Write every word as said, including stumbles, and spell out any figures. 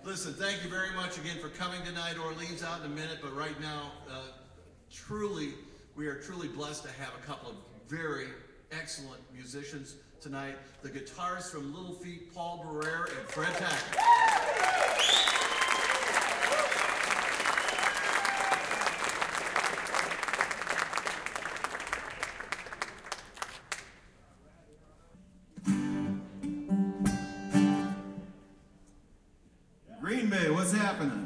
Listen, thank you very much again for coming tonight. Orleans out in a minute, but right now, uh, truly, we are truly blessed to have a couple of very excellent musicians tonight. The guitarists from Little Feat, Paul Barrere and Fred Tackett. Green Bay, what's happening?